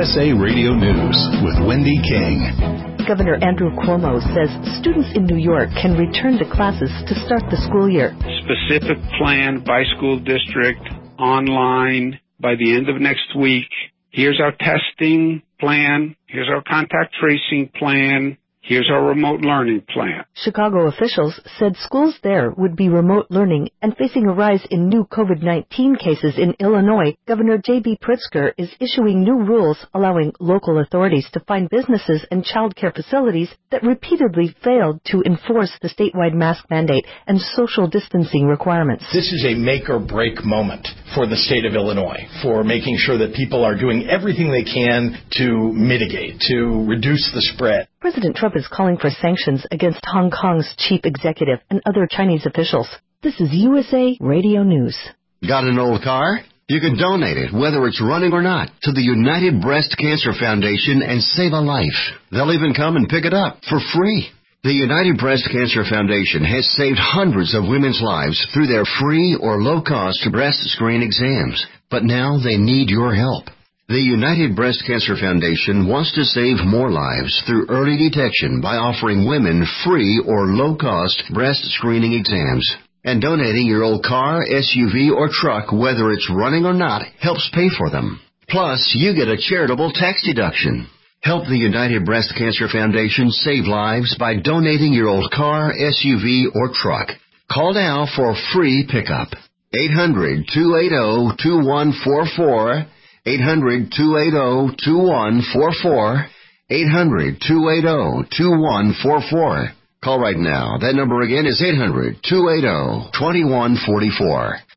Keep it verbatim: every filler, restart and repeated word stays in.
S A Radio News with Wendy King. Governor Andrew Cuomo says students in New York can return to classes to start the school year. Specific plan by school district, online, by the end of next week. Here's our testing plan. Here's our contact tracing plan. Here's our remote learning plan. Chicago officials said schools there would be remote learning, and facing a rise in new COVID nineteen cases in Illinois, Governor J B Pritzker is issuing new rules allowing local authorities to fine businesses and child care facilities that repeatedly failed to enforce the statewide mask mandate and social distancing requirements. This is a make or break moment for the state of Illinois, for making sure that people are doing everything they can to mitigate, to reduce the spread. President Trump is calling for sanctions against Hong Kong's chief executive and other Chinese officials. This is U S A Radio News. Got an old car? You can donate it, whether it's running or not, to the United Breast Cancer Foundation and save a life. They'll even come and pick it up for free. The United Breast Cancer Foundation has saved hundreds of women's lives through their free or low-cost breast screen exams. But now they need your help. The United Breast Cancer Foundation wants to save more lives through early detection by offering women free or low-cost breast screening exams. And donating your old car, S U V, or truck, whether it's running or not, helps pay for them. Plus, you get a charitable tax deduction. Help the United Breast Cancer Foundation save lives by donating your old car, S U V, or truck. Call now for a free pickup. eight hundred, two eight zero, two one four four. eight hundred, two eight zero, two one four four. eight hundred, two eight zero, two one four four. Call right now. That number again is eight hundred, two eight zero, two one four four.